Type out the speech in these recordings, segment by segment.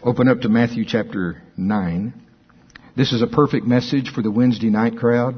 Open up to Matthew chapter 9. This is a perfect message for the Wednesday night crowd.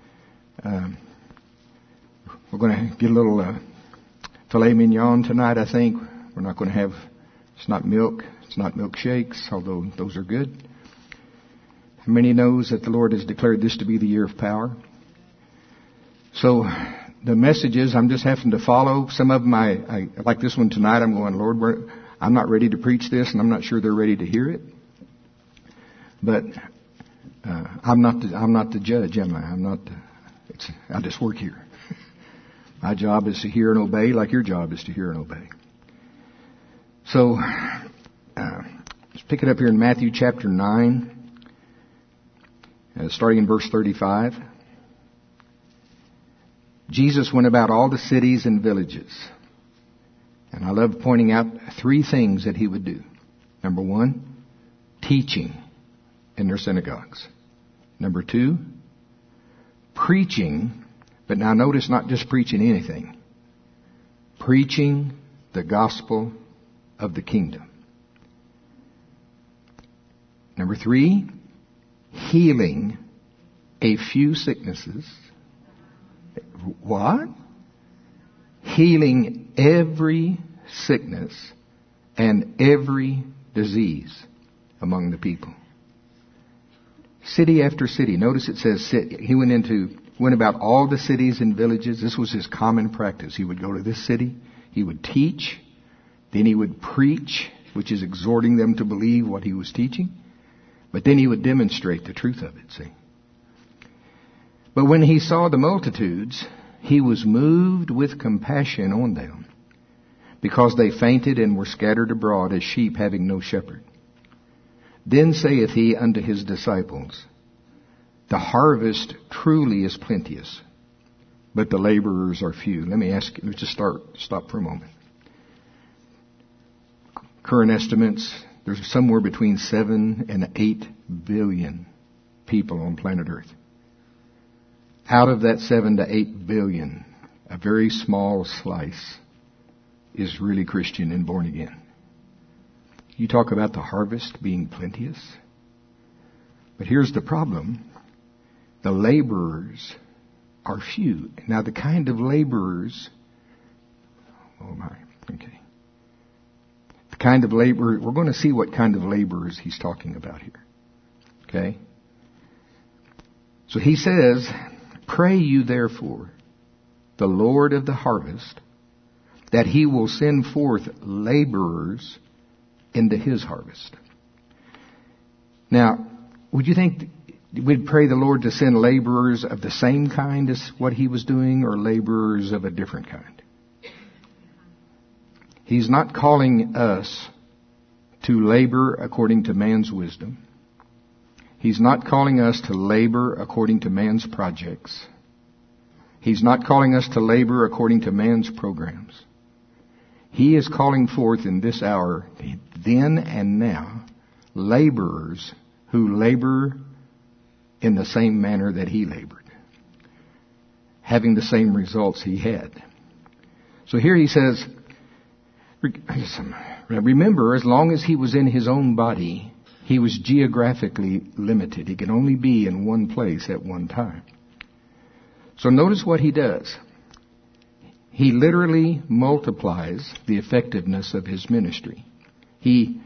We're going to get a little filet mignon tonight, I think. We're not going to have, it's not milkshakes, although those are good. How many knows that the Lord has declared this to be the year of power? So the messages, I'm just having to follow. Some of them, I like this one tonight. I'm going, Lord, I'm not ready to preach this, and I'm not sure they're ready to hear it. But I'm not the judge, am I? I just work here. My job is to hear and obey, like your job is to hear and obey. So let's pick it up here in Matthew chapter 9, starting in verse 35. Jesus went about all the cities and villages. And I love pointing out three things that he would do. Number one, teaching in their synagogues. Number two, preaching, but now notice not just preaching anything. Preaching the gospel of the kingdom. Number three, healing a few sicknesses. What? Healing every sickness and every disease among the people. City after city. Notice it says he went about all the cities and villages. This was his common practice. He would go to this city. He would teach. Then he would preach, which is exhorting them to believe what he was teaching. But then he would demonstrate the truth of it, see. But when he saw the multitudes, he was moved with compassion on them, because they fainted and were scattered abroad as sheep having no shepherd. Then saith he unto his disciples, the harvest truly is plenteous, but the laborers are few. Let me ask you, let's just stop for a moment. Current estimates, there's somewhere between 7 and 8 billion people on planet Earth. Out of that 7 to 8 billion, a very small slice is really Christian and born again. You talk about the harvest being plenteous. But here's the problem. The laborers are few. Now the kind of laborers, the kind of laborer, we're going to see what kind of laborers he's talking about here. Okay? So he says, pray you therefore the Lord of the harvest, that he will send forth laborers into his harvest. Now, would you think we'd pray the Lord to send laborers of the same kind as what he was doing, or laborers of a different kind? He's not calling us to labor according to man's wisdom. He's not calling us to labor according to man's projects. He's not calling us to labor according to man's programs. He is calling forth in this hour, then and now, laborers who labor in the same manner that he labored, having the same results he had. So here he says, remember, as long as he was in his own body, he was geographically limited. He could only be in one place at one time. So notice what he does. He literally multiplies the effectiveness of his ministry. He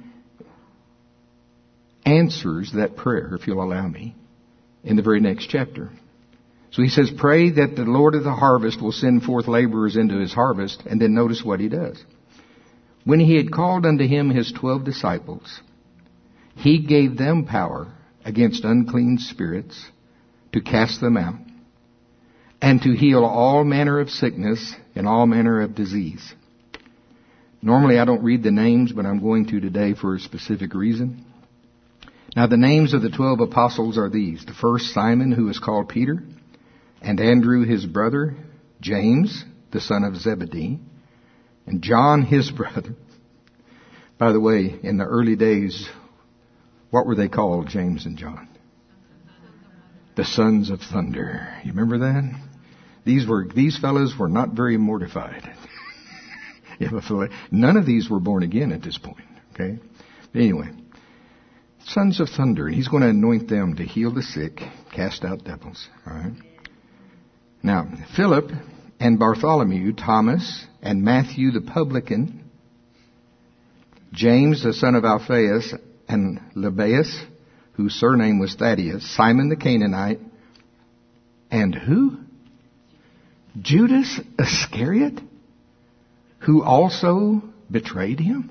answers that prayer, if you'll allow me, in the very next chapter. So he says, pray that the Lord of the harvest will send forth laborers into his harvest. And then notice what he does. When he had called unto him his 12 disciples, he gave them power against unclean spirits to cast them out, and to heal all manner of sickness and all manner of disease. Normally I don't read the names, but I'm going to today for a specific reason. Now the names of the 12 apostles are these. The first, Simon, who is called Peter, and Andrew his brother, James, the son of Zebedee, and John his brother. By the way, in the early days, what were they called, James and John? The sons of thunder. You remember that? These fellows were not very mortified. None of these were born again at this point. Okay? But anyway, sons of thunder. And he's going to anoint them to heal the sick, cast out devils. All right. Now, Philip and Bartholomew, Thomas and Matthew the publican, James the son of Alphaeus and Lebbaeus, whose surname was Thaddeus, Simon the Canaanite, and who? Judas Iscariot, who also betrayed him.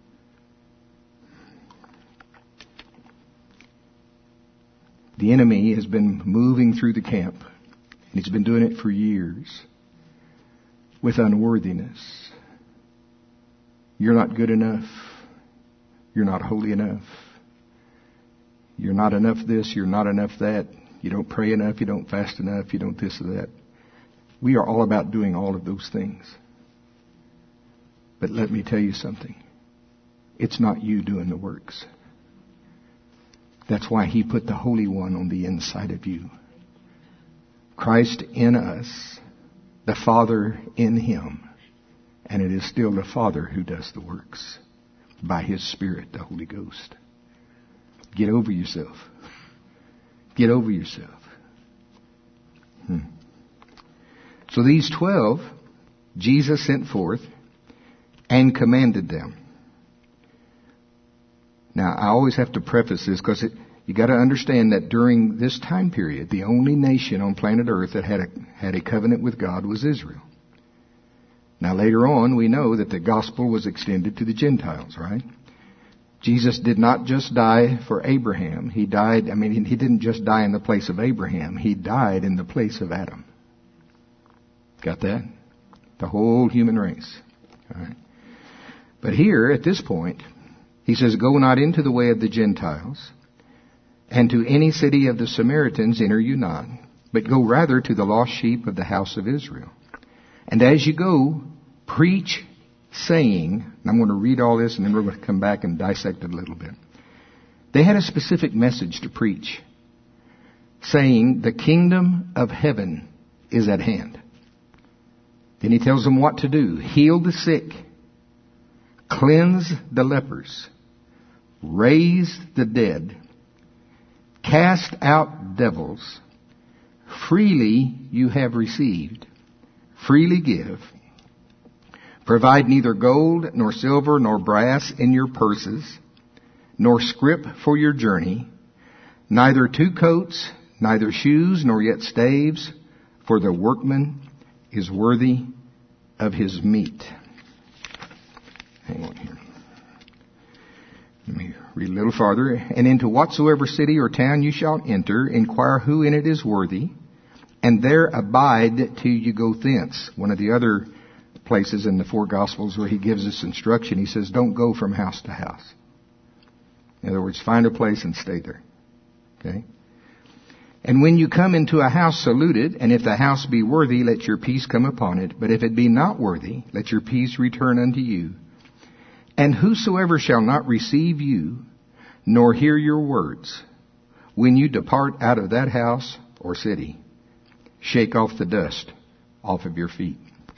The enemy has been moving through the camp, and he's been doing it for years with unworthiness. You're not good enough. You're not holy enough. You're not enough this. You're not enough that. You don't pray enough. You don't fast enough. You don't this or that. We are all about doing all of those things. But let me tell you something. It's not you doing the works. That's why He put the Holy One on the inside of you. Christ in us, the Father in Him. And it is still the Father who does the works by His Spirit, the Holy Ghost. Get over yourself. Get over yourself. So these 12, Jesus sent forth and commanded them. Now, I always have to preface this because you got to understand that during this time period, the only nation on planet Earth that had a covenant with God was Israel. Now, later on, we know that the gospel was extended to the Gentiles, right? Jesus did not just die for Abraham. He didn't just die in the place of Abraham. He died in the place of Adam. Got that? The whole human race. All right. But here, at this point, He says, go not into the way of the Gentiles, and to any city of the Samaritans enter you not, but go rather to the lost sheep of the house of Israel. And as you go, preach, saying, and I'm going to read all this and then we're going to come back and dissect it a little bit. They had a specific message to preach, saying, the kingdom of heaven is at hand. Then He tells them what to do. Heal the sick, cleanse the lepers, raise the dead, cast out devils. Freely you have received, freely give. Provide neither gold, nor silver, nor brass in your purses, nor scrip for your journey, neither 2 coats, neither shoes, nor yet staves, for the workman is worthy of his meat. Hang on here. Let me read a little farther. And into whatsoever city or town you shall enter, inquire who in it is worthy, and there abide till you go thence. One of the other places in the 4 Gospels where He gives us instruction, He says, don't go from house to house. In other words, find a place and stay there. Okay? And when you come into a house, salute it, and if the house be worthy, let your peace come upon it. But if it be not worthy, let your peace return unto you. And whosoever shall not receive you, nor hear your words, when you depart out of that house or city, shake off the dust off of your feet.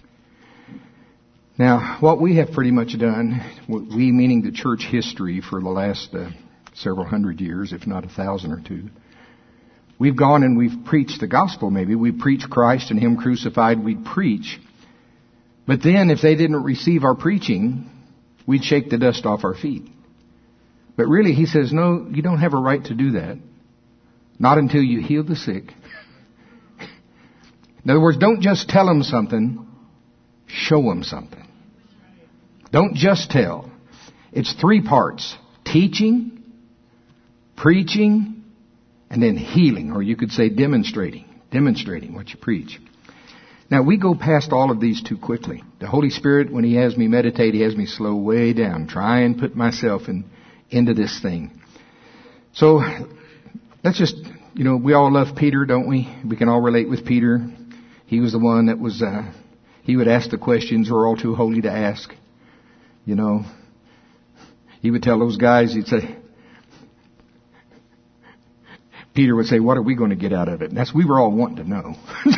Now, what we have pretty much done, we meaning the church history for the last several hundred years, if not 1,000 or 2, we've gone and we've preached the gospel maybe. We preach Christ and Him crucified, we'd preach. But then if they didn't receive our preaching, we'd shake the dust off our feet. But really, He says, no, you don't have a right to do that. Not until you heal the sick. In other words, don't just tell them something, show them something. Don't just tell. It's 3 parts. Teaching, preaching, and then healing, or you could say demonstrating what you preach. Now, we go past all of these too quickly. The Holy Spirit, when He has me meditate, He has me slow way down, try and put myself into this thing. So, let's just, we all love Peter, don't we? We can all relate with Peter. He was the one that was, he would ask the questions we're all too holy to ask. He would tell those guys, he'd say, Peter would say, what are we going to get out of it? And we were all wanting to know.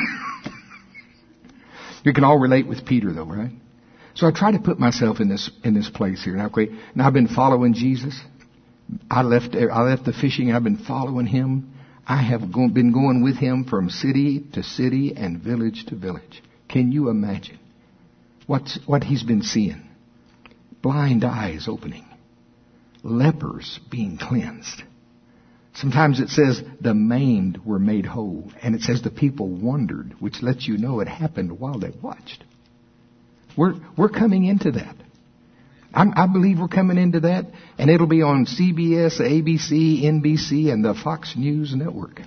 You can all relate with Peter though, right? So I try to put myself in this place here. Now I've been following Jesus I left the fishing. I've been following him. I have been going with him from city to city and village to village. Can you imagine what he's been seeing? Blind eyes opening. Lepers being cleansed. Sometimes it says the maimed were made whole. And it says the people wondered, which lets you know it happened while they watched. We're coming into that. I believe we're coming into that, and it'll be on CBS, ABC, NBC, and the Fox News Network.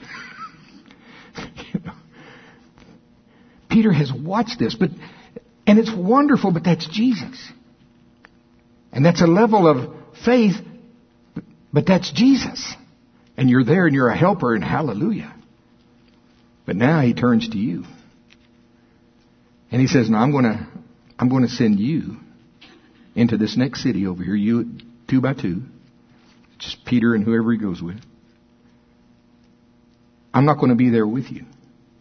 Peter has watched this, and it's wonderful, but that's Jesus. And that's a level of faith, but that's Jesus. And you're there and you're a helper, and hallelujah. But now he turns to you. And he says, "Now I'm going to send you into this next city over here, you 2 by 2, just Peter and whoever he goes with. I'm not going to be there with you.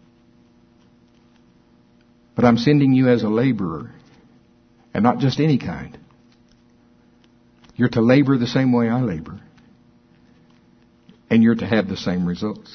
But I'm sending you as a laborer, and not just any kind. You're to labor the same way I labor. And you're to have the same results."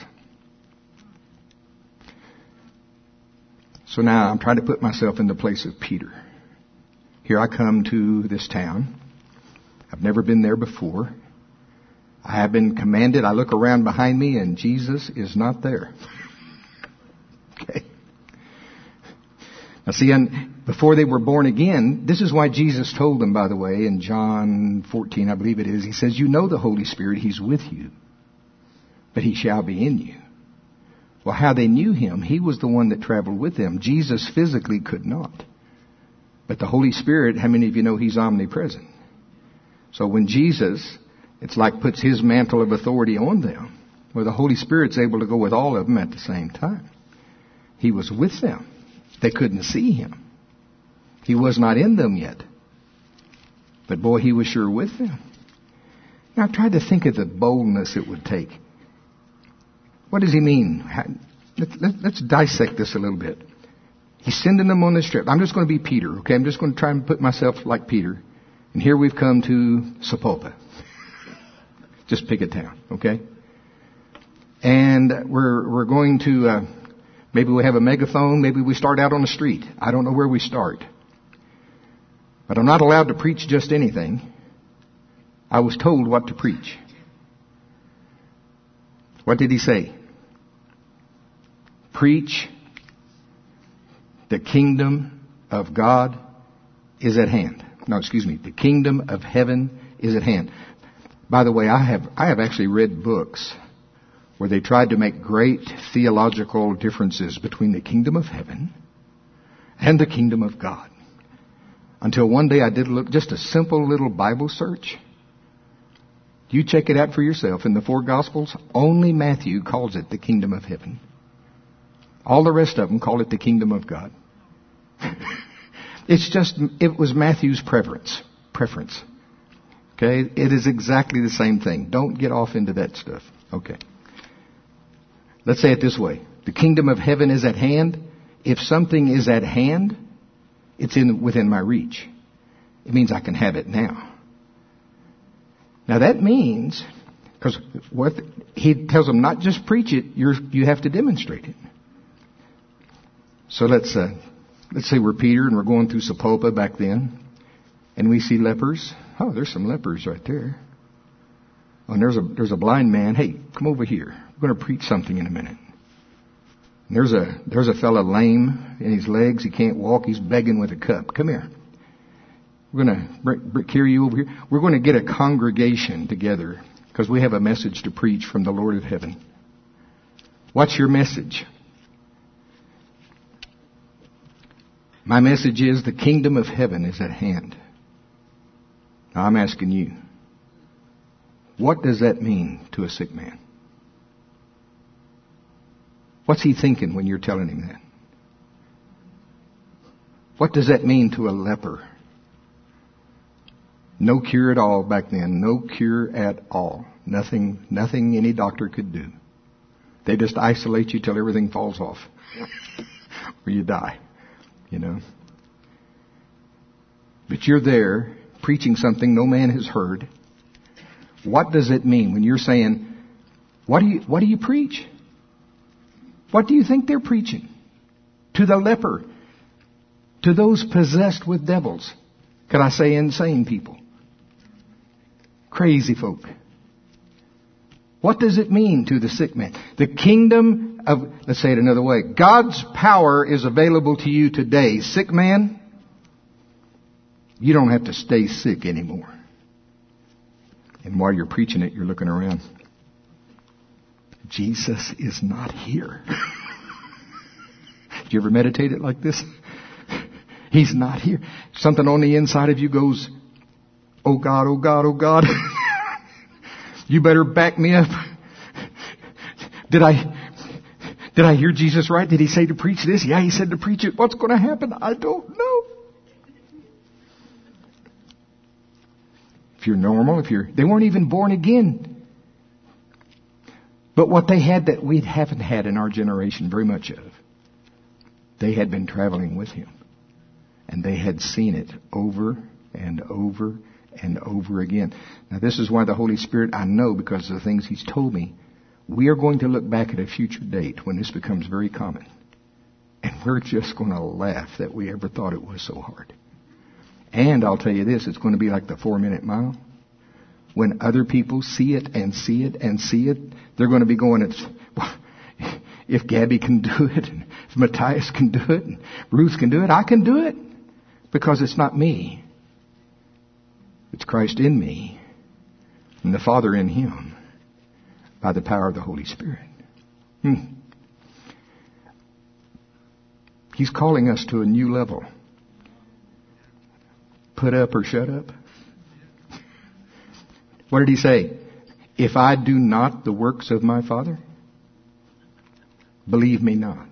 So now I'm trying to put myself in the place of Peter. Here I come to this town. I've never been there before. I have been commanded. I look around behind me and Jesus is not there. Okay. Now see, before they were born again, this is why Jesus told them, by the way, in John 14, I believe it is, he says, "You know the Holy Spirit, He's with you, but He shall be in you." Well, how they knew Him, He was the one that traveled with them. Jesus physically could not. But the Holy Spirit, how many of you know He's omnipresent? So when Jesus, it's like puts His mantle of authority on them, where the Holy Spirit's able to go with all of them at the same time. He was with them. They couldn't see Him. He was not in them yet. But boy, He was sure with them. Now I tried to think of the boldness it would take. What does He mean? Let's dissect this a little bit. He's sending them on this trip. I'm just going to be Peter, okay? I'm just going to try and put myself like Peter. And here we've come to Sapulpa. Just pick a town, okay? And we're going to, maybe we have a megaphone. Maybe we start out on the street. I don't know where we start. But I'm not allowed to preach just anything. I was told what to preach. What did He say? Preach. The kingdom of God is at hand. No, excuse me. The kingdom of heaven is at hand. By the way, I have actually read books where they tried to make great theological differences between the kingdom of heaven and the kingdom of God. Until one day I did look, just a simple little Bible search. You check it out for yourself. In the 4 Gospels, only Matthew calls it the kingdom of heaven. All the rest of them call it the kingdom of God. It was Matthew's preference. Okay? It is exactly the same thing. Don't get off into that stuff. Okay. Let's say it this way. The kingdom of heaven is at hand. If something is at hand, it's within my reach. It means I can have it now. Now that means, because what He tells them, not just preach it, you have to demonstrate it. So let's say we're Peter and we're going through Sapulpa back then, and we see lepers. Oh, there's some lepers right there. Oh, and there's a blind man. Hey, come over here. We're going to preach something in a minute. And there's a fella lame in his legs. He can't walk. He's begging with a cup. Come here. We're going to carry you over here. We're going to get a congregation together because we have a message to preach from the Lord of heaven. What's your message? My message is the kingdom of heaven is at hand. Now I'm asking you, what does that mean to a sick man? What's he thinking when you're telling him that? What does that mean to a leper? No cure at all back then. No cure at all. Nothing any doctor could do. They just isolate you till everything falls off. Or you die. You know. But you're there preaching something no man has heard. What does it mean when you're saying, what do you preach? What do you think they're preaching? To the leper, to those possessed with devils. Could I say insane people? Crazy folk. What does it mean to the sick man? The kingdom of, let's say it another way. God's power is available to you today. Sick man, you don't have to stay sick anymore. And while you're preaching it, you're looking around. Jesus is not here. Do you ever meditate it like this? He's not here. Something on the inside of you goes, oh God, oh God, oh God. You better back me up. Did I hear Jesus right? Did he say to preach this? Yeah, he said to preach it. What's going to happen? I don't know. If you're normal, they weren't even born again. But what they had that we haven't had in our generation very much of, they had been traveling with him. And they had seen it over and over and over again. Now this is why the Holy Spirit, I know because of the things he's told me, we are going to look back at a future date when this becomes very common. And we're just going to laugh that we ever thought it was so hard. And I'll tell you this, it's going to be like the 4-minute mile. When other people see it and see it and see it, they're going to be going, if Gabby can do it, and if Matthias can do it, and Ruth can do it, I can do it. Because it's not me. It's Christ in me and the Father in him by the power of the Holy Spirit. He's calling us to a new level. Put up or shut up. What did he say? If I do not the works of my Father, believe me not.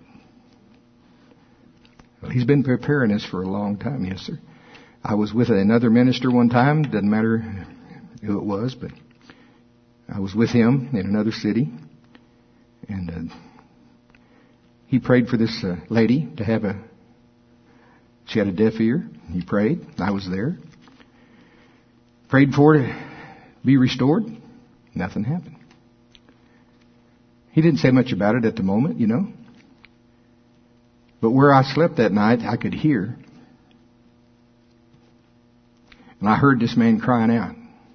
Well, he's been preparing us for a long time, yes, sir. I was with another minister one time. Doesn't matter who it was, but I was with him in another city. And he prayed for this lady to have she had a deaf ear. He prayed. I was there. Prayed for her to be restored. Nothing happened. He didn't say much about it at the moment, you know. But where I slept that night, I could hear. And I heard this man crying out.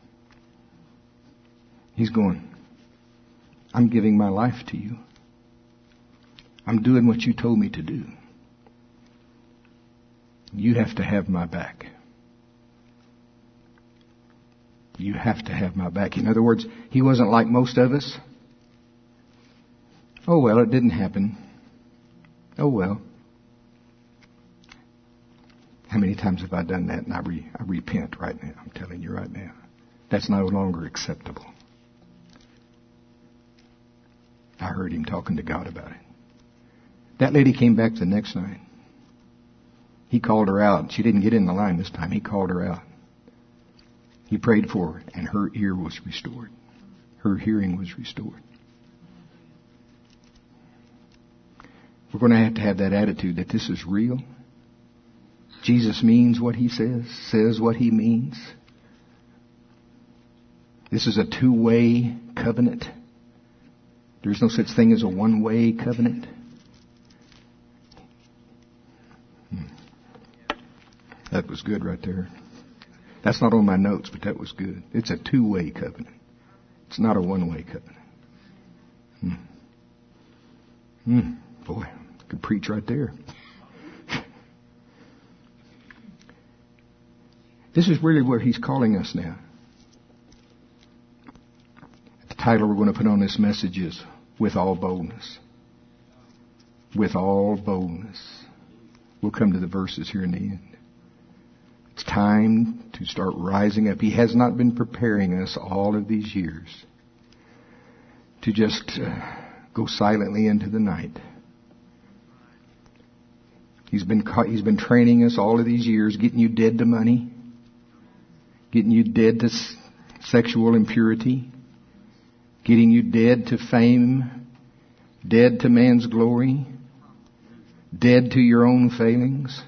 He's going, I'm giving my life to you. I'm doing what you told me to do. You have to have my back. You have to have my back. In other words, he wasn't like most of us. Oh, well, it didn't happen. Oh, well. How many times have I done that? And I repent right now. I'm telling you right now. That's no longer acceptable. I heard him talking to God about it. That lady came back the next night. He called her out. She didn't get in the line this time. He called her out. He prayed for her, and her ear was restored. Her hearing was restored. We're going to have that attitude that this is real. Jesus means what he says what he means. This is a two-way covenant. There's no such thing as a one-way covenant. That was good right there. That's not on my notes, but that was good. It's a two-way covenant. It's not a one-way covenant. Boy, I could preach right there. This is really where he's calling us now. The title we're going to put on this message is With All Boldness. With all boldness. We'll come to the verses here in the end. It's time to start rising up. He has not been preparing us all of these years to just go silently into the night. He's been training us all of these years, getting you dead to money, getting you dead to sexual impurity, getting you dead to fame, dead to man's glory, dead to your own failings.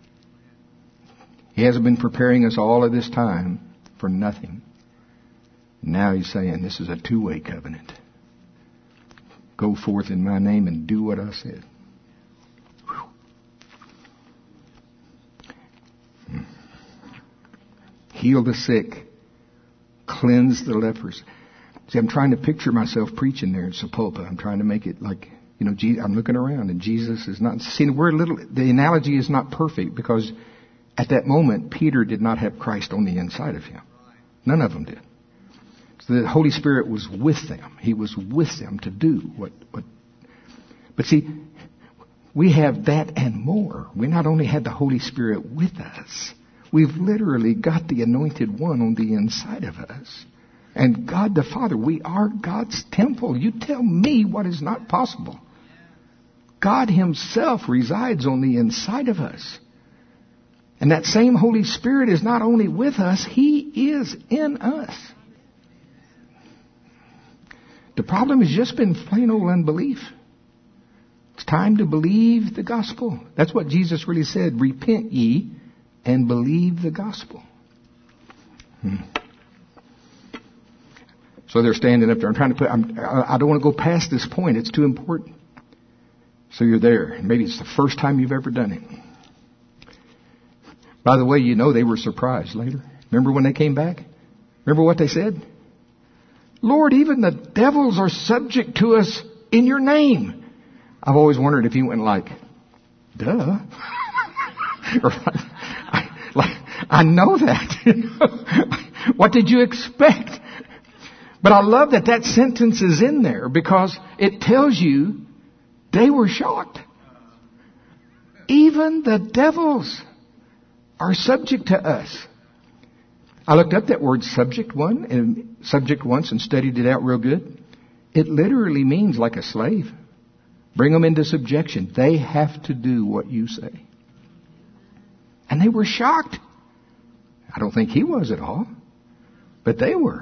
He hasn't been preparing us all of this time for nothing. Now he's saying this is a two-way covenant. Go forth in my name and do what I said. Heal the sick. Cleanse the lepers. See, I'm trying to picture myself preaching there in Sapulpa. I'm trying to make it like, I'm looking around and Jesus is not. See, the analogy is not perfect because at that moment, Peter did not have Christ on the inside of him. None of them did. So the Holy Spirit was with them. He was with them to do what. But see, we have that and more. We not only had the Holy Spirit with us, we've literally got the Anointed One on the inside of us. And God the Father, we are God's temple. You tell me what is not possible. God Himself resides on the inside of us. And that same Holy Spirit is not only with us, He is in us. The problem has just been plain old unbelief. It's time to believe the gospel. That's what Jesus really said. Repent ye and believe the gospel. So they're standing up there. I don't want to go past this point. It's too important. So you're there. Maybe it's the first time you've ever done it. By the way, they were surprised later. Remember when they came back? Remember what they said? Lord, even the devils are subject to us in your name. I've always wondered if he went like, duh. Or I know that. What did you expect? But I love that sentence is in there because it tells you they were shocked. Even the devils are subject to us. I looked up that word subject once and studied it out real good. It literally means like a slave. Bring them into subjection. They have to do what you say. And they were shocked. I don't think he was at all. But they were.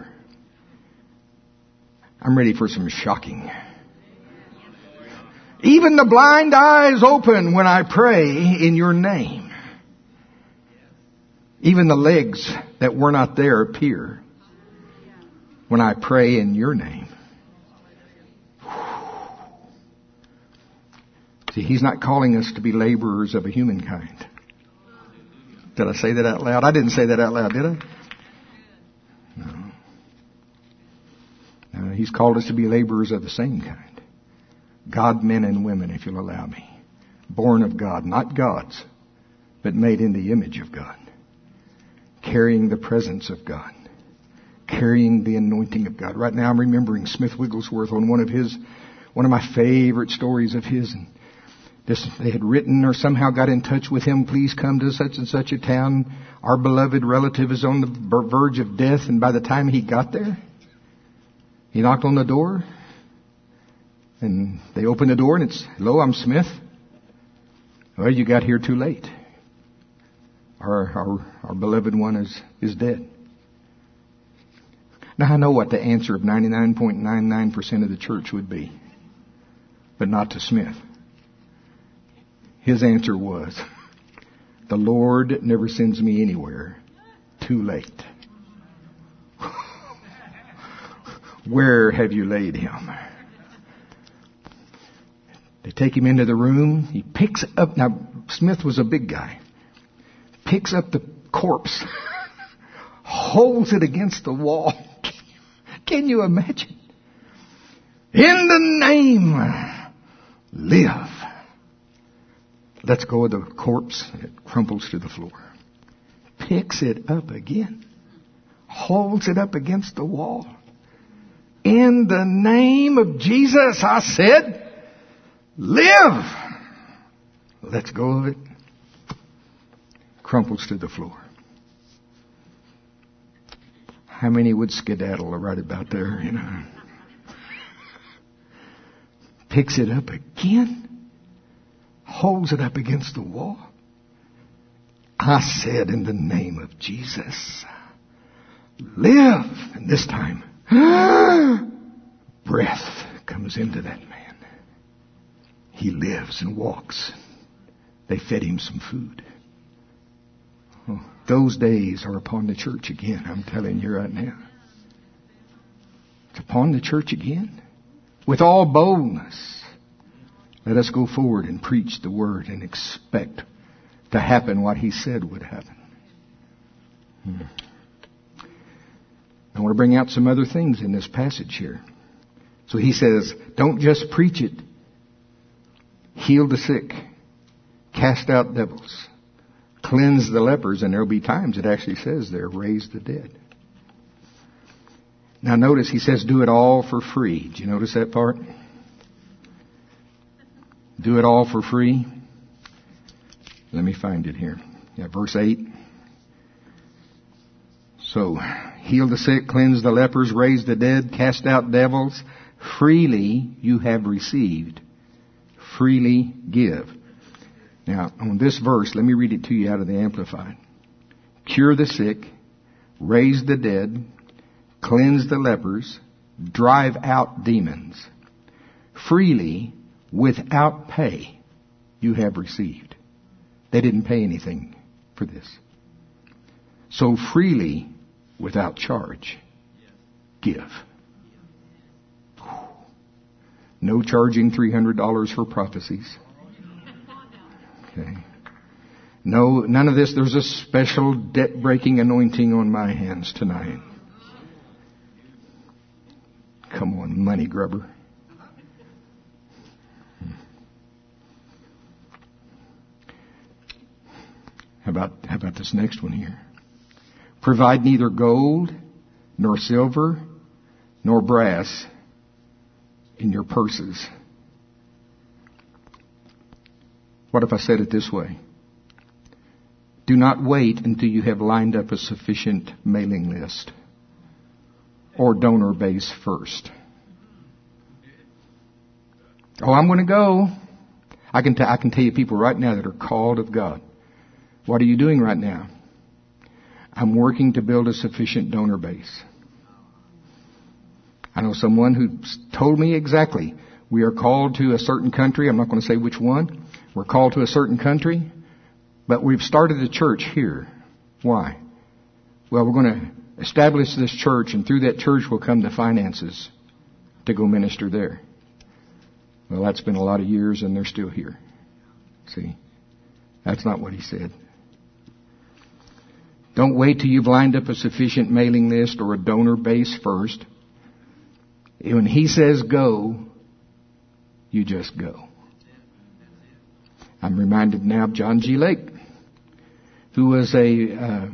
I'm ready for some shocking. Even the blind eyes open when I pray in your name. Even the legs that were not there appear when I pray in your name. See, He's not calling us to be laborers of a humankind. Did I say that out loud? I didn't say that out loud, did I? No. He's called us to be laborers of the same kind. God, men and women, if you'll allow me. Born of God, not gods, but made in the image of God. Carrying the presence of God. Carrying the anointing of God. Right now I'm remembering Smith Wigglesworth on one of my favorite stories of his. And they had written or somehow got in touch with him, please come to such and such a town. Our beloved relative is on the verge of death. And by the time he got there, he knocked on the door. And they opened the door and it's, hello, I'm Smith. Well, you got here too late. Our beloved one is dead. Now I know what the answer of 99.99% of the church would be. But not to Smith. His answer was, the Lord never sends me anywhere too late. Where have you laid him? They take him into the room. He picks up, now Smith was a big guy, picks up the corpse, holds it against the wall. Can you imagine? In the name, live. Lets go of the corpse and it crumples to the floor. Picks it up again. Holds it up against the wall. In the name of Jesus, I said, live. Lets go of it. Crumples to the floor. How many would skedaddle right about there, Picks it up again. Holds it up against the wall. I said in the name of Jesus, live. And this time, breath comes into that man. He lives and walks. They fed him some food. Oh, those days are upon the church again, I'm telling you right now. It's upon the church again. With all boldness, let us go forward and preach the word and expect to happen what he said would happen. I want to bring out some other things in this passage here. So he says, don't just preach it. Heal the sick. Cast out devils. Cleanse the lepers. And there will be times it actually says there, raise the dead. Now notice he says, do it all for free. Did you notice that part? Do it all for free. Let me find it here. Yeah, verse 8. So, heal the sick, cleanse the lepers, raise the dead, cast out devils. Freely you have received. Freely give. Now, on this verse, let me read it to you out of the Amplified. Cure the sick, raise the dead, cleanse the lepers, drive out demons. Freely, without pay, you have received. They didn't pay anything for this. So freely, without charge, give. No charging $300 for prophecies. Okay. No, none of this. There's a special debt-breaking anointing on my hands tonight. Come on, money grubber. How about this next one here? Provide neither gold, nor silver, nor brass in your purses. What if I said it this way? Do not wait until you have lined up a sufficient mailing list or donor base first. Oh, I'm going to go. I can tell you people right now that are called of God. What are you doing right now? I'm working to build a sufficient donor base. I know someone who told me exactly, we are called to a certain country. I'm not going to say which one. We're called to a certain country, but we've started a church here. Why? Well, we're going to establish this church, and through that church will come the finances to go minister there. Well, that's been a lot of years, and they're still here. See? That's not what he said. Don't wait till you've lined up a sufficient mailing list or a donor base first. When he says go, you just go. I'm reminded now of John G. Lake, who was in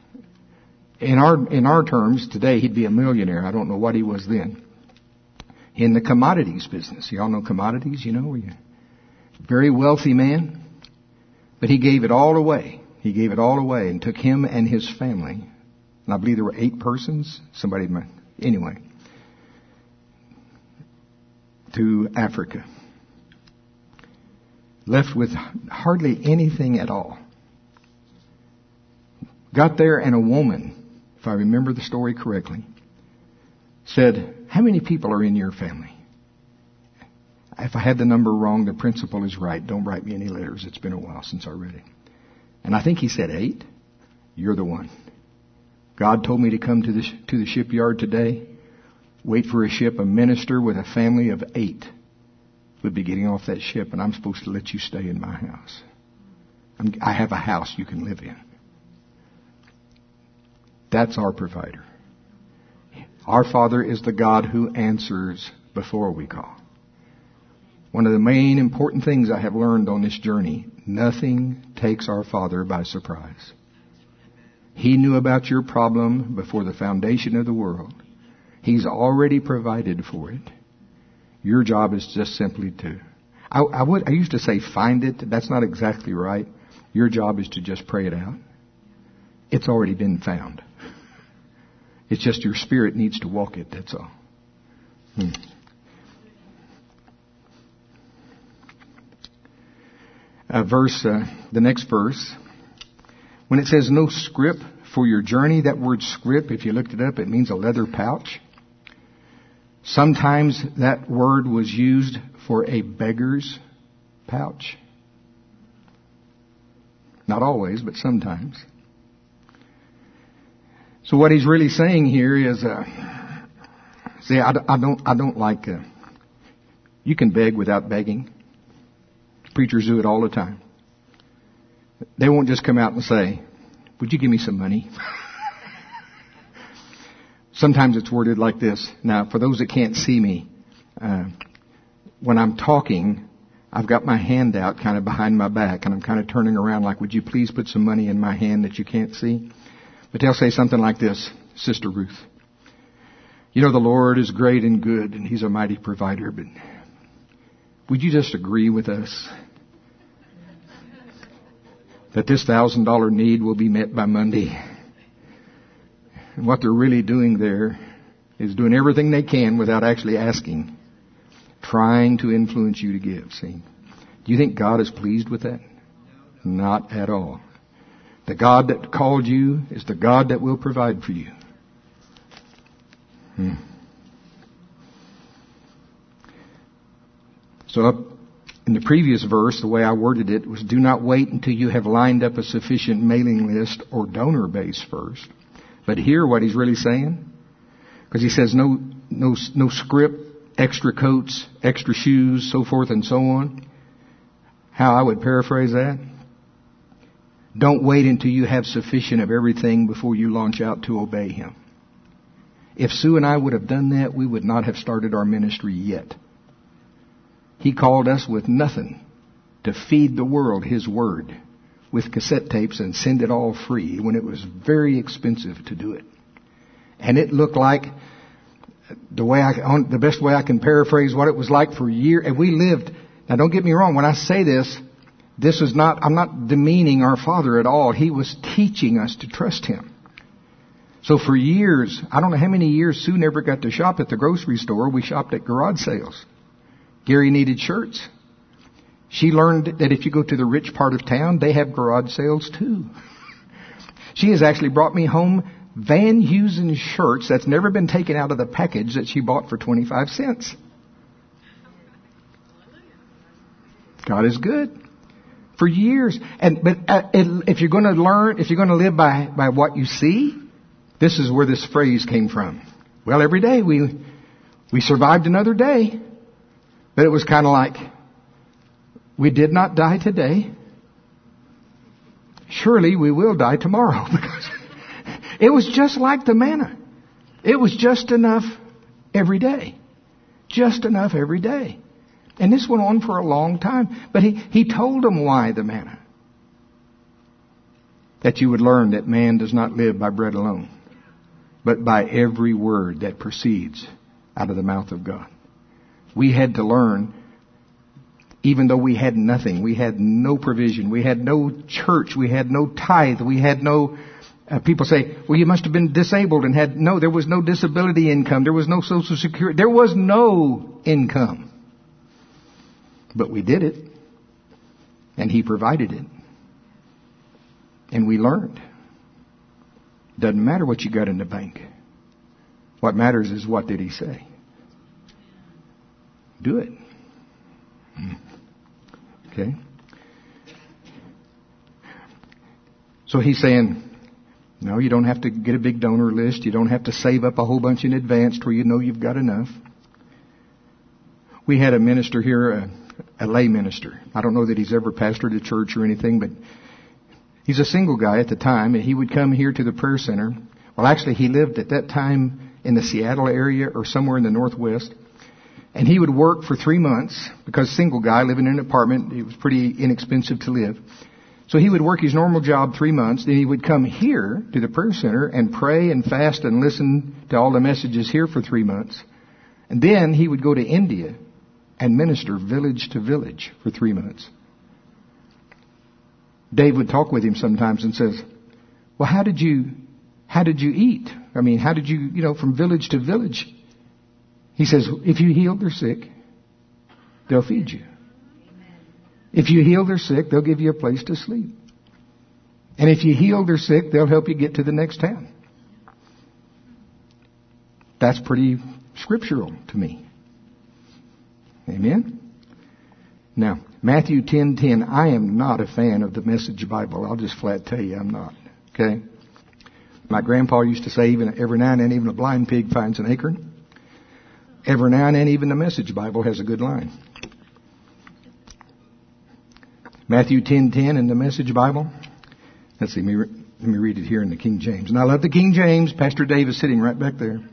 our terms, today he'd be a millionaire. I don't know what he was then. In the commodities business. You all know commodities, you know? Very wealthy man. But he gave it all away. He gave it all away and took him and his family. And I believe there were 8 persons. Anyway. To Africa. Left with hardly anything at all. Got there and a woman, if I remember the story correctly, said, how many people are in your family? If I had the number wrong, the principal is right. Don't write me any letters. It's been a while since I read it. And I think he said 8. You're the one. God told me to come to the shipyard today. Wait for a ship. A minister with a family of 8 would be getting off that ship, and I'm supposed to let you stay in my house. I have a house you can live in. That's our provider. Our Father is the God who answers before we call. One of the main important things I have learned on this journey, nothing takes our Father by surprise. He knew about your problem before the foundation of the world. He's already provided for it. Your job is just simply to, I used to say find it. That's not exactly right. Your job is to just pray it out. It's already been found. It's just your spirit needs to walk it, that's all. The next verse, when it says no scrip for your journey, that word scrip, if you looked it up, it means a leather pouch. Sometimes that word was used for a beggar's pouch. Not always, but sometimes. So what he's really saying here is, See, I don't like, you can beg without begging. Preachers do it all the time. They won't just come out and say, would you give me some money? Sometimes it's worded like this. Now, for those that can't see me, when I'm talking, I've got my hand out kind of behind my back, and I'm kind of turning around like, would you please put some money in my hand that you can't see? But they'll say something like this, Sister Ruth. You know, the Lord is great and good, and He's a mighty provider, but would you just agree with us that this $1,000 need will be met by Monday? And what they're really doing there is doing everything they can without actually asking, trying to influence you to give. See, do you think God is pleased with that? Not at all. The God that called you is the God that will provide for you. So up in the previous verse, the way I worded it was, do not wait until you have lined up a sufficient mailing list or donor base first. But here what he's really saying, because he says no script, extra coats, extra shoes, so forth and so on. How I would paraphrase that? Don't wait until you have sufficient of everything before you launch out to obey Him. If Sue and I would have done that, we would not have started our ministry yet. He called us with nothing to feed the world His Word with cassette tapes and send it all free when it was very expensive to do it. And it looked like, the best way I can paraphrase what it was like for years. And we lived, now don't get me wrong, when I say this is not, I'm not demeaning our Father at all. He was teaching us to trust Him. So for years, I don't know how many years, Sue never got to shop at the grocery store. We shopped at garage sales. Gary needed shirts. She learned that if you go to the rich part of town, they have garage sales too. She has actually brought me home Van Heusen shirts that's never been taken out of the package that she bought for 25 cents. God is good. For years. But if you're going to learn, if you're going to live by what you see, this is where this phrase came from. Well, every day we survived another day. But it was kind of like, we did not die today. Surely we will die tomorrow. Because it was just like the manna. It was just enough every day. Just enough every day. And this went on for a long time. But he told them why the manna. That you would learn that man does not live by bread alone, but by every word that proceeds out of the mouth of God. We had to learn, even though we had nothing, we had no provision, we had no church, we had no tithe, we had no, people say, well, you must have been disabled and there was no disability income, there was no social security, there was no income. But we did it, and He provided it. And we learned. Doesn't matter what you got in the bank. What matters is, what did He say? Do it. Okay. So He's saying, no, you don't have to get a big donor list. You don't have to save up a whole bunch in advance where you know you've got enough. We had a minister here, a lay minister. I don't know that he's ever pastored a church or anything, but he's a single guy at the time, and he would come here to the prayer center. Well, actually, he lived at that time in the Seattle area or somewhere in the Northwest. And he would work for 3 months, because single guy living in an apartment, it was pretty inexpensive to live. So he would work his normal job 3 months, then he would come here to the prayer center and pray and fast and listen to all the messages here for 3 months. And then he would go to India and minister village to village for 3 months. Dave would talk with him sometimes and says, well, how did you eat? I mean, how did you, from village to village? He says, if you heal their sick, they'll feed you. If you heal their sick, they'll give you a place to sleep. And if you heal their sick, they'll help you get to the next town. That's pretty scriptural to me. Amen? Now, Matthew 10:10, I am not a fan of the Message Bible. I'll just flat tell you I'm not. Okay? My grandpa used to say, even every now and then, even a blind pig finds an acorn. Every now and then, even the Message Bible has a good line. Matthew 10:10 in the Message Bible. Let's see, let me read it here in the King James. And I love the King James. Pastor Dave is sitting right back there.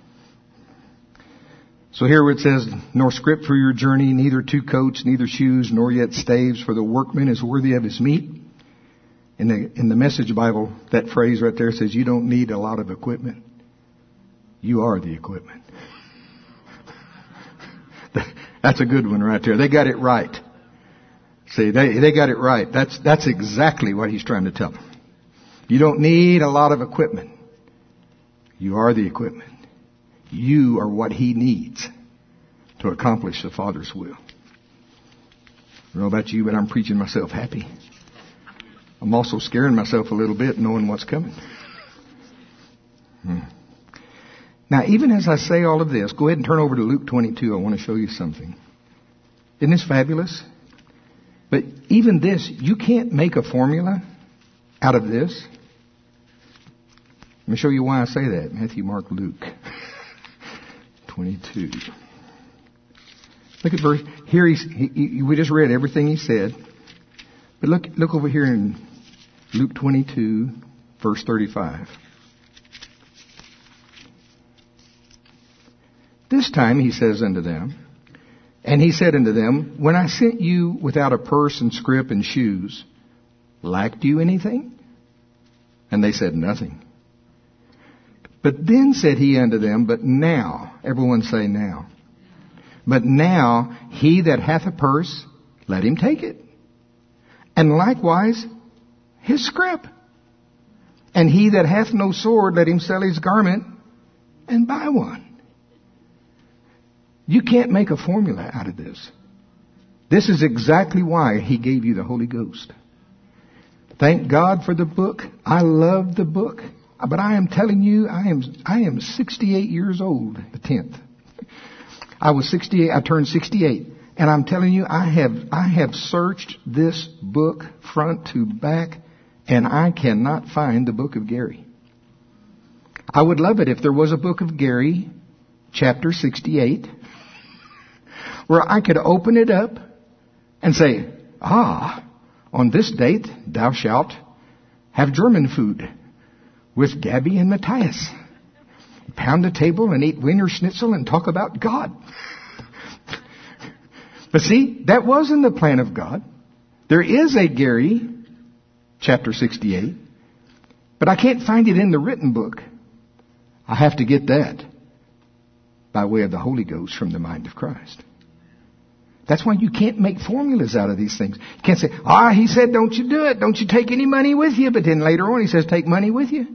So here it says, nor scrip for your journey, neither two coats, neither shoes, nor yet staves, for the workman is worthy of his meat. In the Message Bible, that phrase right there says you don't need a lot of equipment. You are the equipment. That's a good one right there. They got it right. See, they got it right. That's exactly what he's trying to tell them. You don't need a lot of equipment. You are the equipment. You are what he needs to accomplish the Father's will. I don't know about you, but I'm preaching myself happy. I'm also scaring myself a little bit knowing what's coming. Now, even as I say all of this, go ahead and turn over to Luke 22. I want to show you something. Isn't this fabulous? But even this, you can't make a formula out of this. Let me show you why I say that. Matthew, Mark, Luke 22. Look at verse. Here we just read everything he said. But look over here in Luke 22, verse 35. This time he says unto them, and he said unto them, when I sent you without a purse and scrip and shoes, lacked you anything? And they said, nothing. But then said he unto them, but now, everyone say now. But now he that hath a purse, let him take it. And likewise his scrip. And he that hath no sword, let him sell his garment and buy one. You can't make a formula out of this. This is exactly why he gave you the Holy Ghost. Thank God for the book. I love the book. But I am telling you, I am 68 years old, the 10th. I was 68, I turned 68. And I'm telling you, I have searched this book front to back, and I cannot find the book of Gary. I would love it if there was a book of Gary, chapter 68, where I could open it up and say, on this date thou shalt have German food with Gabby and Matthias. Pound the table and eat Wiener Schnitzel and talk about God. But see, that wasn't the plan of God. There is a Gary, chapter 68, but I can't find it in the written book. I have to get that by way of the Holy Ghost from the mind of Christ. That's why you can't make formulas out of these things. You can't say, he said, don't you do it. Don't you take any money with you. But then later on he says, take money with you.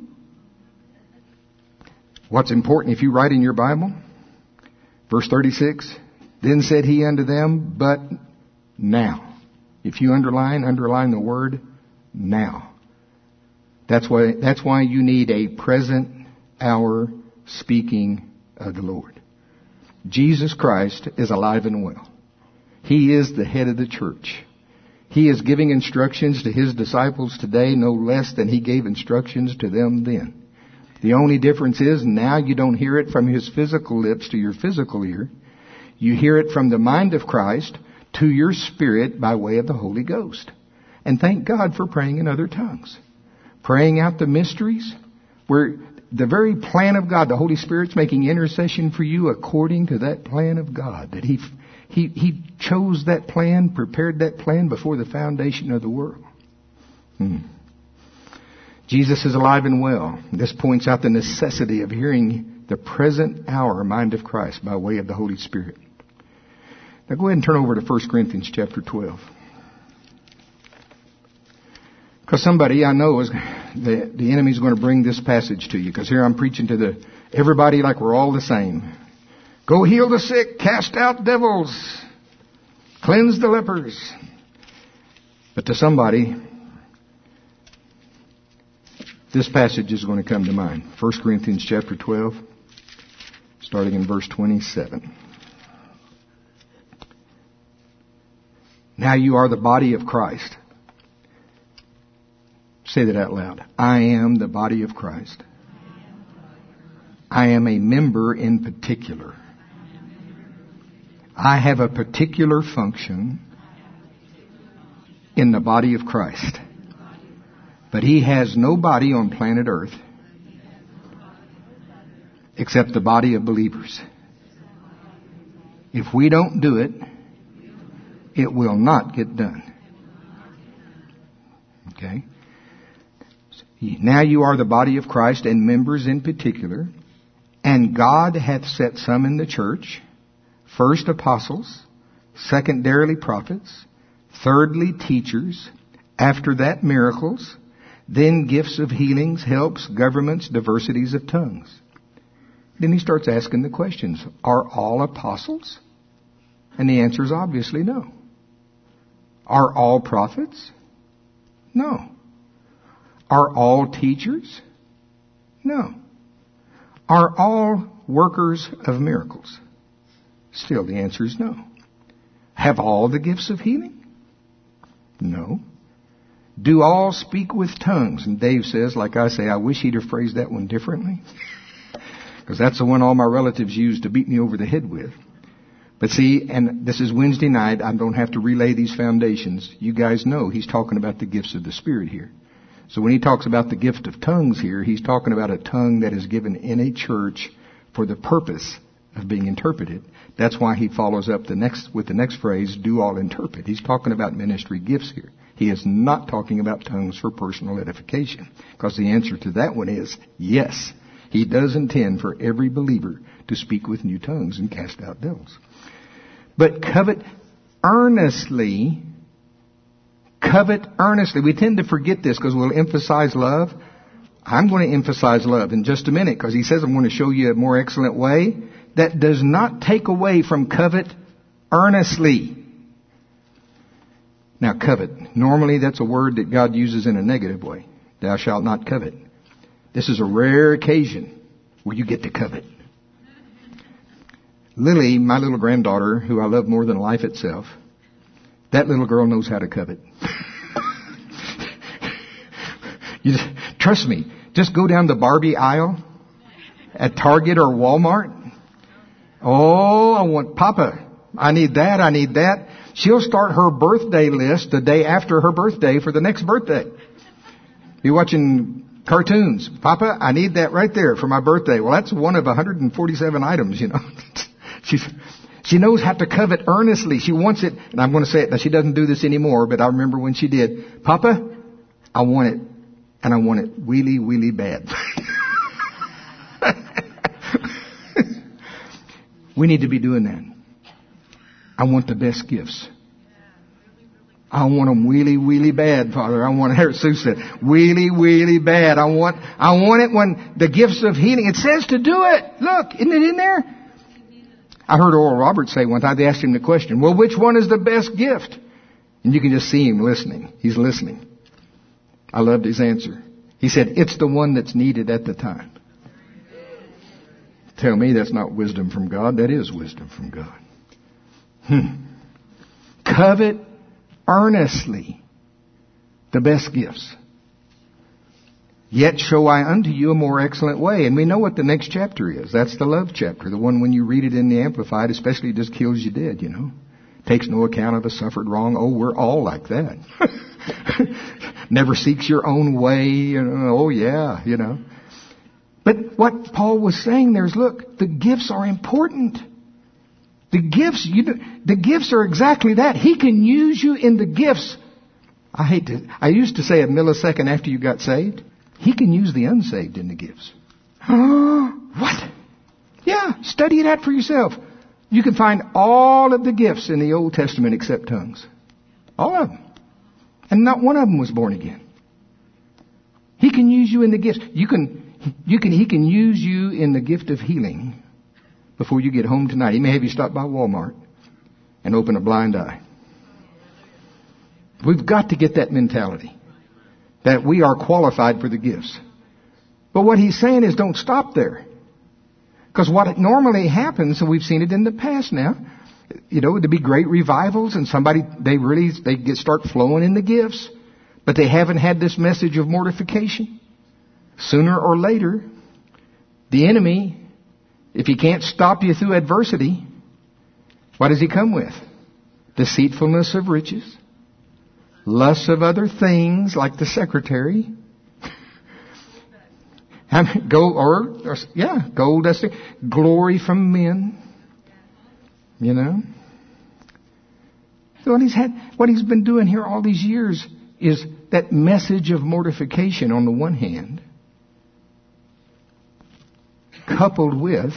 What's important if you write in your Bible? Verse 36, then said he unto them, but now. If you underline the word now. That's why you need a present hour speaking of the Lord. Jesus Christ is alive and well. He is the head of the church. He is giving instructions to his disciples today no less than he gave instructions to them then. The only difference is now you don't hear it from his physical lips to your physical ear. You hear it from the mind of Christ to your spirit by way of the Holy Ghost. And thank God for praying in other tongues. Praying out the mysteries where the very plan of God, the Holy Spirit's making intercession for you according to that plan of God. That He chose that plan, prepared that plan before the foundation of the world. Jesus is alive and well. This points out the necessity of hearing the present hour mind of Christ by way of the Holy Spirit. Now go ahead and turn over to 1 Corinthians chapter 12. Because somebody I know is the enemy's going to bring this passage to you. Because here I'm preaching to everybody like we're all the same. Go heal the sick, cast out devils, cleanse the lepers. But to somebody, this passage is going to come to mind. 1 Corinthians chapter 12, starting in verse 27. Now you are the body of Christ. Say that out loud. I am the body of Christ. I am a member in particular. I have a particular function in the body of Christ. But He has no body on planet Earth except the body of believers. If we don't do it, it will not get done. Okay? Now you are the body of Christ, and members in particular. And God hath set some in the church, first apostles, secondarily prophets, thirdly teachers, after that miracles, then gifts of healings, helps, governments, diversities of tongues. Then he starts asking the questions. Are all apostles? And the answer is obviously no. Are all prophets? No. Are all teachers? No. Are all workers of miracles? Still, the answer is no. Have all the gifts of healing? No. Do all speak with tongues? And Dave says, like I say, I wish he'd have phrased that one differently. Because that's the one all my relatives used to beat me over the head with. But see, and this is Wednesday night, I don't have to relay these foundations. You guys know he's talking about the gifts of the Spirit here. So when he talks about the gift of tongues here, he's talking about a tongue that is given in a church for the purpose of being interpreted. That's why he follows up with the next phrase, do all interpret. He's talking about ministry gifts here. He is not talking about tongues for personal edification. Because the answer to that one is yes. He does intend for every believer to speak with new tongues and cast out devils. But covet earnestly. Covet earnestly. We tend to forget this because we'll emphasize love. I'm going to emphasize love in just a minute because he says I'm going to show you a more excellent way. That does not take away from covet earnestly. Now covet. Normally that's a word that God uses in a negative way. Thou shalt not covet. This is a rare occasion where you get to covet. Lily, my little granddaughter, who I love more than life itself, that little girl knows how to covet. Trust me, just go down the Barbie aisle at Target or Walmart. Oh, I want Papa. I need that. I need that. She'll start her birthday list the day after her birthday for the next birthday. You're watching cartoons. Papa, I need that right there for my birthday. Well, that's one of 147 items, you know. She knows how to covet earnestly. She wants it, and I'm going to say it. Now, she doesn't do this anymore, but I remember when she did. Papa, I want it, and I want it really, really bad. We need to be doing that. I want the best gifts. I want them really, really bad, Father. I want it, Sue said, really, really bad. I want it when the gifts of healing. It says to do it. Look, isn't it in there? I heard Oral Roberts say one time, they asked him the question, well, which one is the best gift? And you can just see him listening. He's listening. I loved his answer. He said, it's the one that's needed at the time. Tell me that's not wisdom from God. That is wisdom from God. Covet earnestly the best gifts. Yet show I unto you a more excellent way. And we know what the next chapter is. That's the love chapter. The one when you read it in the Amplified, especially it just kills you dead, you know. Takes no account of a suffered wrong. Oh, we're all like that. Never seeks your own way. You know. Oh, yeah, you know. But what Paul was saying there is, look, the gifts are important. The gifts are exactly that. He can use you in the gifts. I used to say a millisecond after you got saved. He can use the unsaved in the gifts. What? Yeah, study it out for yourself. You can find all of the gifts in the Old Testament except tongues. All of them. And not one of them was born again. He can use you in the gifts. He can use you in the gift of healing before you get home tonight. He may have you stop by Walmart and open a blind eye. We've got to get that mentality that we are qualified for the gifts. But what he's saying is don't stop there. Because what normally happens, and we've seen it in the past now, you know, there'd be great revivals and they start flowing in the gifts, but they haven't had this message of mortification. Sooner or later, the enemy, if he can't stop you through adversity, What does he come with? Deceitfulness of riches, lust of other things like the secretary, gold, dusting, glory from men. You know? So what he's been doing here all these years is that message of mortification on the one hand, coupled with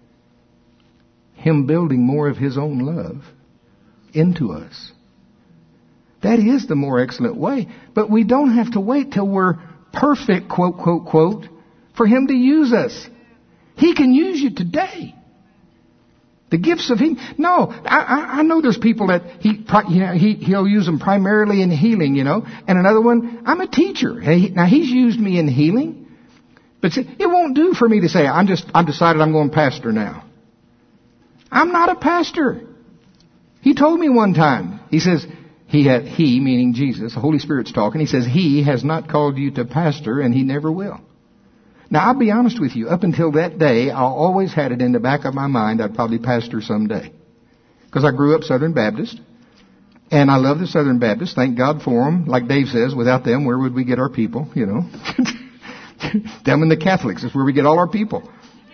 him building more of his own love into us. That is the more excellent way. But we don't have to wait till we're perfect, quote, quote, quote, for him to use us. He can use you today. The gifts of healing. No, I know there's people that he'll use them primarily in healing, you know. And another one, I'm a teacher. Now he's used me in healing. But see, it won't do for me to say, I've decided I'm going pastor now. I'm not a pastor. He told me one time, he says, he, meaning Jesus, the Holy Spirit's talking, he says, he has not called you to pastor and he never will. Now, I'll be honest with you, up until that day, I always had it in the back of my mind I'd probably pastor someday. Because I grew up Southern Baptist, and I love the Southern Baptists, thank God for them. Like Dave says, without them, where would we get our people, you know? Them and the Catholics is where we get all our people.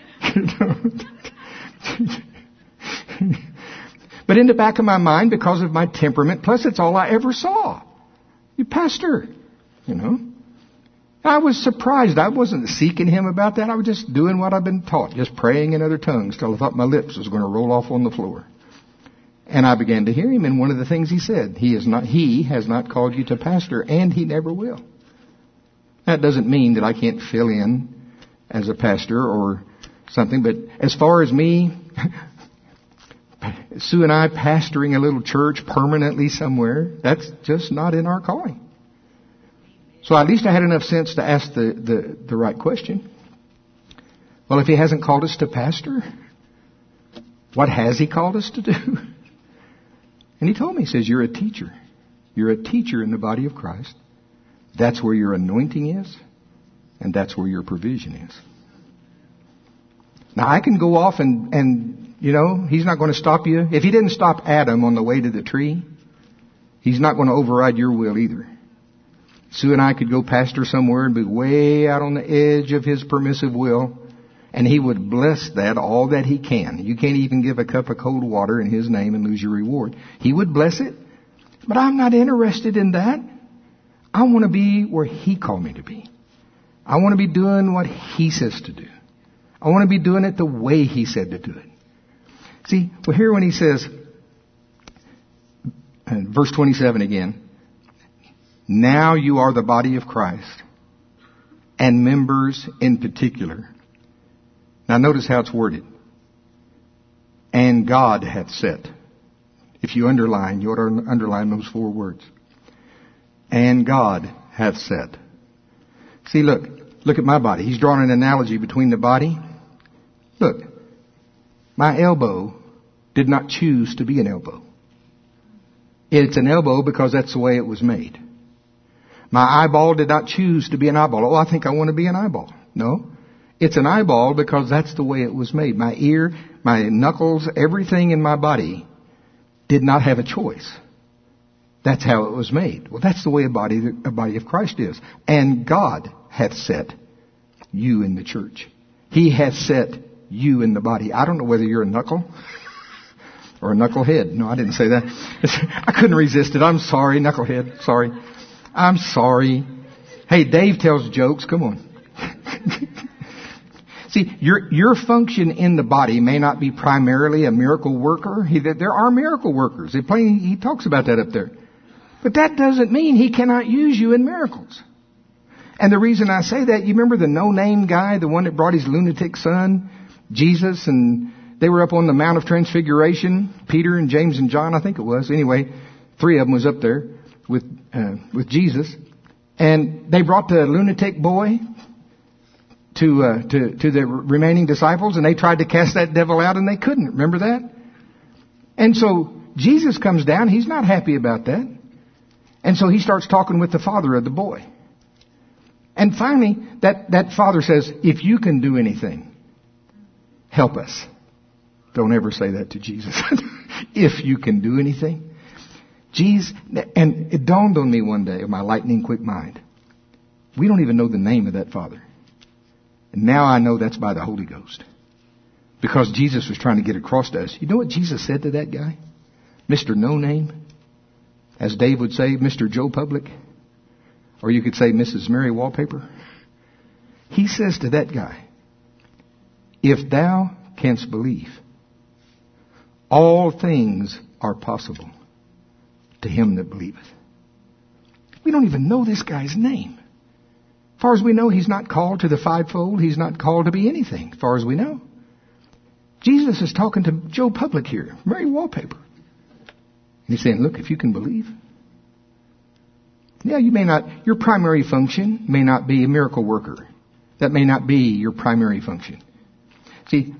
But in the back of my mind, because of my temperament, plus it's all I ever saw. You pastor, you know. I was surprised. I wasn't seeking him about that. I was just doing what I've been taught, just praying in other tongues till I thought my lips was going to roll off on the floor. And I began to hear him, and one of the things he said, he has not called you to pastor, and he never will. That doesn't mean that I can't fill in as a pastor or something, but as far as me, Sue and I pastoring a little church permanently somewhere, that's just not in our calling. So at least I had enough sense to ask the right question. Well, if he hasn't called us to pastor, what has he called us to do? And he told me, he says, you're a teacher. You're a teacher in the body of Christ. That's where your anointing is, and that's where your provision is. Now, I can go off and you know, he's not going to stop you. If he didn't stop Adam on the way to the tree, he's not going to override your will either. Sue and I could go pastor somewhere and be way out on the edge of his permissive will, and he would bless that all that he can. You can't even give a cup of cold water in his name and lose your reward. He would bless it, but I'm not interested in that. I want to be where he called me to be. I want to be doing what he says to do. I want to be doing it the way he said to do it. See, well, here when he says, verse 27 again, now you are the body of Christ, and members in particular. Now notice how it's worded. And God hath set. If you underline, you ought to underline those 4 words. And God hath set. See, look at my body. He's drawn an analogy between the body. Look, my elbow did not choose to be an elbow. It's an elbow because that's the way it was made. My eyeball did not choose to be an eyeball. Oh, I think I want to be an eyeball. No. It's an eyeball because that's the way it was made. My ear, my knuckles, everything in my body did not have a choice. That's how it was made. Well, that's the way a body of Christ is. And God hath set you in the church. He hath set you in the body. I don't know whether you're a knuckle or a knucklehead. No, I didn't say that. I couldn't resist it. I'm sorry, knucklehead. Sorry. I'm sorry. Hey, Dave tells jokes. Come on. See, your function in the body may not be primarily a miracle worker. There are miracle workers. He talks about that up there. But that doesn't mean he cannot use you in miracles. And the reason I say that, you remember the no-name guy, the one that brought his lunatic son, Jesus, and they were up on the Mount of Transfiguration, Peter and James and John, I think it was. Anyway, 3 of them was up there with Jesus. And they brought the lunatic boy to the remaining disciples, and they tried to cast that devil out, and they couldn't. Remember that? And so Jesus comes down. He's not happy about that. And so he starts talking with the father of the boy. And finally, that father says, if you can do anything, help us. Don't ever say that to Jesus. If you can do anything. Jesus, and it dawned on me one day, of my lightning quick mind. We don't even know the name of that Father. And now I know that's by the Holy Ghost. Because Jesus was trying to get across to us. You know what Jesus said to that guy? Mr. No Name. As Dave would say, Mr. Joe Public. Or you could say Mrs. Mary Wallpaper. He says to that guy, if thou canst believe, all things are possible to him that believeth. We don't even know this guy's name. As far as we know, he's not called to the fivefold. He's not called to be anything, as far as we know. Jesus is talking to Joe Public here, Mary Wallpaper. And he's saying, look, if you can believe. Yeah, you may not, your primary function may not be a miracle worker. That may not be your primary function. See,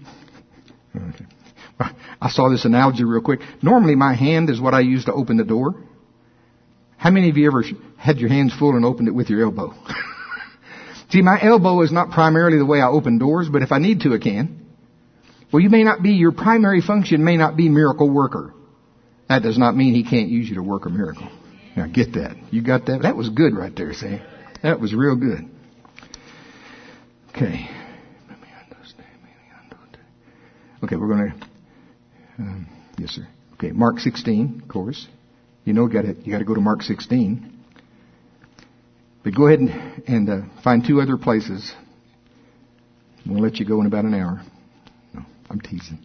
I saw this analogy real quick. Normally my hand is what I use to open the door. How many of you ever had your hands full and opened it with your elbow? See, my elbow is not primarily the way I open doors, but if I need to, I can. Well, you may not be, your primary function may not be miracle worker. That does not mean he can't use you to work a miracle. Now get that. You got that? That was good right there, see? That was real good. Okay. Okay, we're going to, yes sir. Okay, Mark 16, of course. You know, you got to go to Mark 16. But go ahead and find two other places. We'll let you go in about an hour. No, I'm teasing.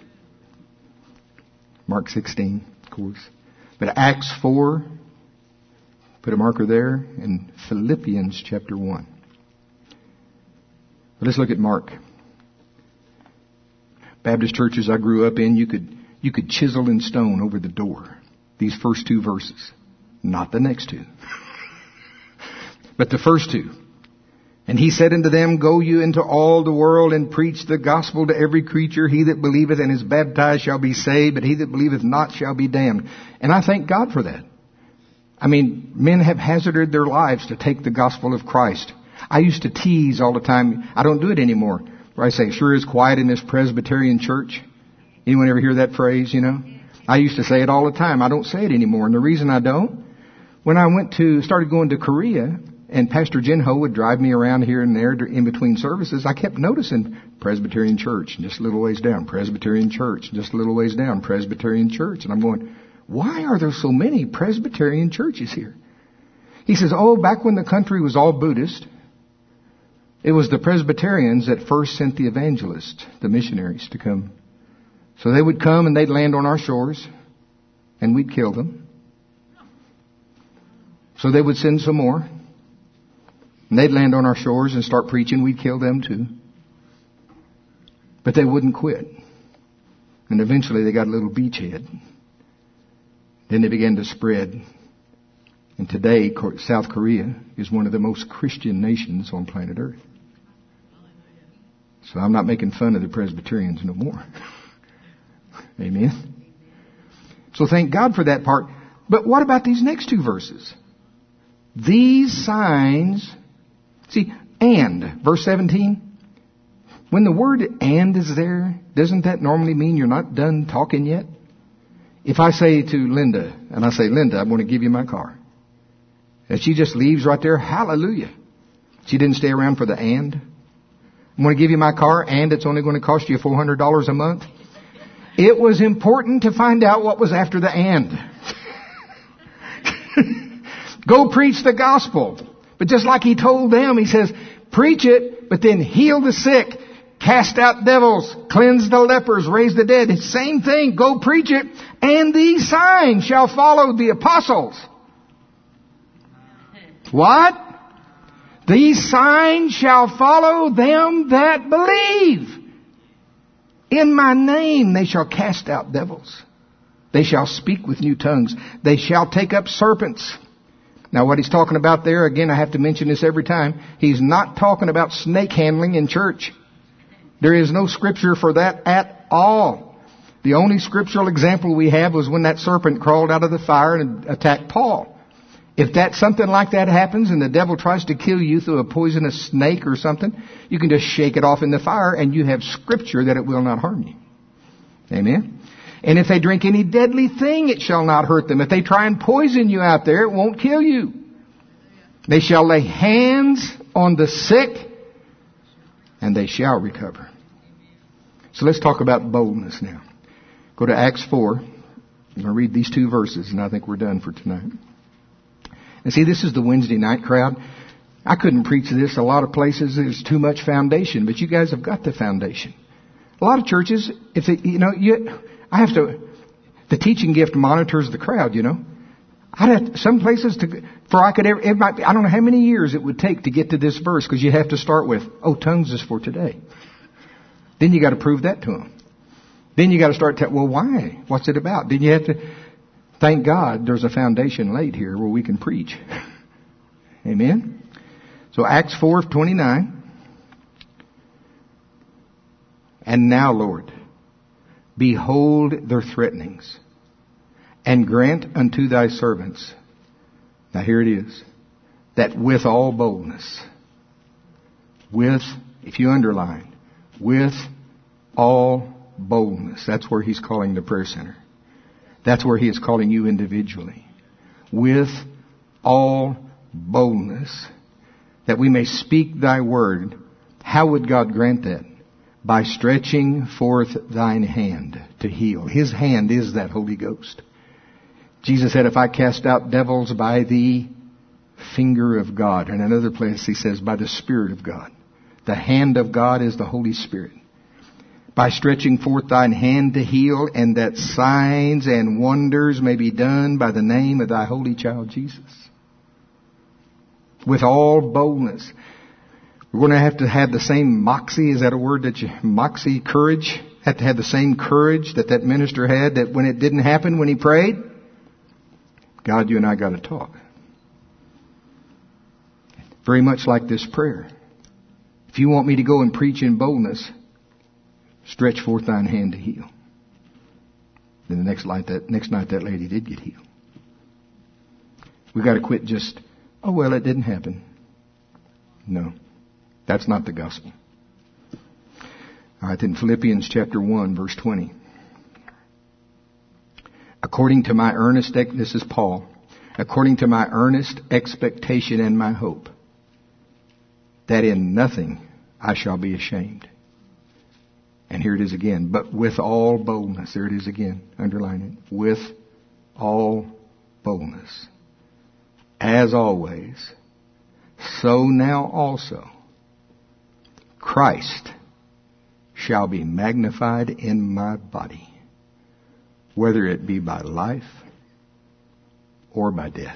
Mark 16, of course. But Acts 4, put a marker there, and Philippians chapter 1. But let's look at Mark. Baptist churches I grew up in, you could chisel in stone over the door these first two verses. Not the next two. But the first two. And he said unto them, go you into all the world and preach the gospel to every creature. He that believeth and is baptized shall be saved, but he that believeth not shall be damned. And I thank God for that. I mean, men have hazarded their lives to take the gospel of Christ. I used to tease all the time. I don't do it anymore. Where I say, sure is quiet in this Presbyterian church. Anyone ever hear that phrase, you know? I used to say it all the time. I don't say it anymore. And the reason I don't, when I started going to Korea, and Pastor Jinho would drive me around here and there in between services, I kept noticing Presbyterian church, just a little ways down, Presbyterian church, just a little ways down, Presbyterian church. And I'm going, why are there so many Presbyterian churches here? He says, back when the country was all Buddhist, it was the Presbyterians that first sent the evangelists, the missionaries, to come. So they would come and they'd land on our shores, and we'd kill them. So they would send some more. And they'd land on our shores and start preaching. We'd kill them too. But they wouldn't quit. And eventually they got a little beachhead. Then they began to spread. And today, South Korea is one of the most Christian nations on planet Earth. So I'm not making fun of the Presbyterians no more. Amen. So thank God for that part. But what about these next two verses? These signs... See, and, verse 17, when the word and is there, doesn't that normally mean you're not done talking yet? If I say to Linda, and I say, Linda, I'm going to give you my car. And she just leaves right there, hallelujah. She didn't stay around for the and. I'm going to give you my car, and it's only going to cost you $400 a month. It was important to find out what was after the and. Go preach the gospel. But just like he told them, he says, preach it, but then heal the sick, cast out devils, cleanse the lepers, raise the dead. It's the same thing. Go preach it. And these signs shall follow the apostles. What? These signs shall follow them that believe. In my name they shall cast out devils. They shall speak with new tongues. They shall take up serpents. Now what he's talking about there, again, I have to mention this every time. He's not talking about snake handling in church. There is no scripture for that at all. The only scriptural example we have was when that serpent crawled out of the fire and attacked Paul. If something like that happens and the devil tries to kill you through a poisonous snake or something, you can just shake it off in the fire and you have scripture that it will not harm you. Amen? And if they drink any deadly thing, it shall not hurt them. If they try and poison you out there, it won't kill you. They shall lay hands on the sick, and they shall recover. So let's talk about boldness now. Go to Acts 4. I'm going to read these 2 verses, and I think we're done for tonight. And see, this is the Wednesday night crowd. I couldn't preach this. A lot of places there's too much foundation, but you guys have got the foundation. A lot of churches, if they, the teaching gift monitors the crowd, I'd have some places I don't know how many years it would take to get to this verse, because you have to start with, tongues is for today. Then you got to prove that to them. Then you got to start why? What's it about? Then you have to, thank God there's a foundation laid here where we can preach. Amen? So Acts 4:29. And now, Lord, behold their threatenings, and grant unto thy servants, now here it is, that with all boldness, if you underline, with all boldness, that's where he's calling the prayer center. That's where he is calling you individually. With all boldness, that we may speak thy word. How would God grant that? By stretching forth thine hand to heal. His hand is that Holy Ghost. Jesus said, if I cast out devils by the finger of God. In another place he says, by the Spirit of God. The hand of God is the Holy Spirit. By stretching forth thine hand to heal, and that signs and wonders may be done by the name of thy holy child Jesus. With all boldness. We're going to have the same moxie, is that a word moxie, courage? Have to have the same courage that minister had, that when it didn't happen, when he prayed, God, you and I got to talk. Very much like this prayer. If you want me to go and preach in boldness, stretch forth thine hand to heal. Then the next night that lady did get healed. We got to quit just, it didn't happen. No. That's not the gospel. All right, then Philippians chapter 1, verse 20. According to my earnest, this is Paul, according to my earnest expectation and my hope, that in nothing I shall be ashamed. And here it is again, but with all boldness. There it is again, underline it. With all boldness. As always, so now also, Christ shall be magnified in my body, whether it be by life or by death.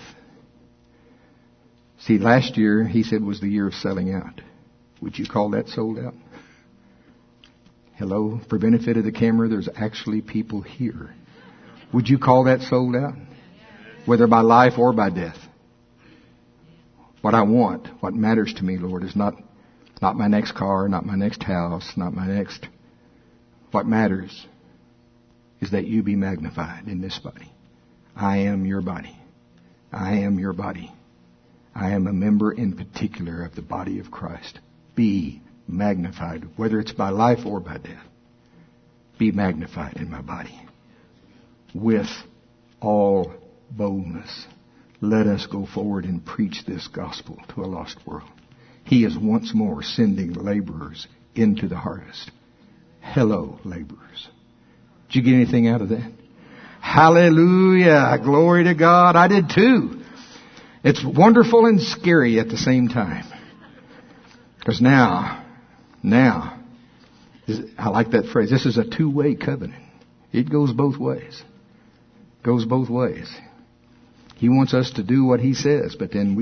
See, last year, he said, was the year of selling out. Would you call that sold out? Hello? For benefit of the camera, there's actually people here. Would you call that sold out? Whether by life or by death. What I want, what matters to me, Lord, is not my next car, not my next house, not my next... What matters is that you be magnified in this body. I am your body. I am your body. I am a member in particular of the body of Christ. Be magnified, whether it's by life or by death. Be magnified in my body. With all boldness, let us go forward and preach this gospel to a lost world. He is once more sending laborers into the harvest. Hello, laborers. Did you get anything out of that? Hallelujah. Glory to God. I did too. It's wonderful and scary at the same time. Because now, I like that phrase. This is a two-way covenant. It goes both ways. Goes both ways. He wants us to do what He says, but then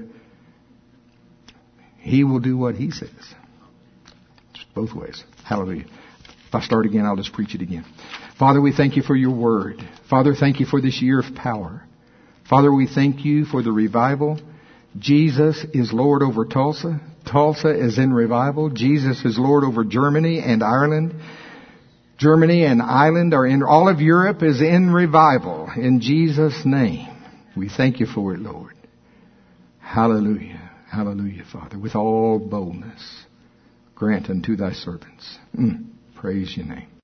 He will do what He says. It's both ways. Hallelujah. If I start again, I'll just preach it again. Father, we thank you for your word. Father, thank you for this year of power. Father, we thank you for the revival. Jesus is Lord over Tulsa. Tulsa is in revival. Jesus is Lord over Germany and Ireland. Germany and Ireland are in, all of Europe is in revival. In Jesus' name. We thank you for it, Lord. Hallelujah. Hallelujah, Father. With all boldness, grant unto thy servants. Praise your name.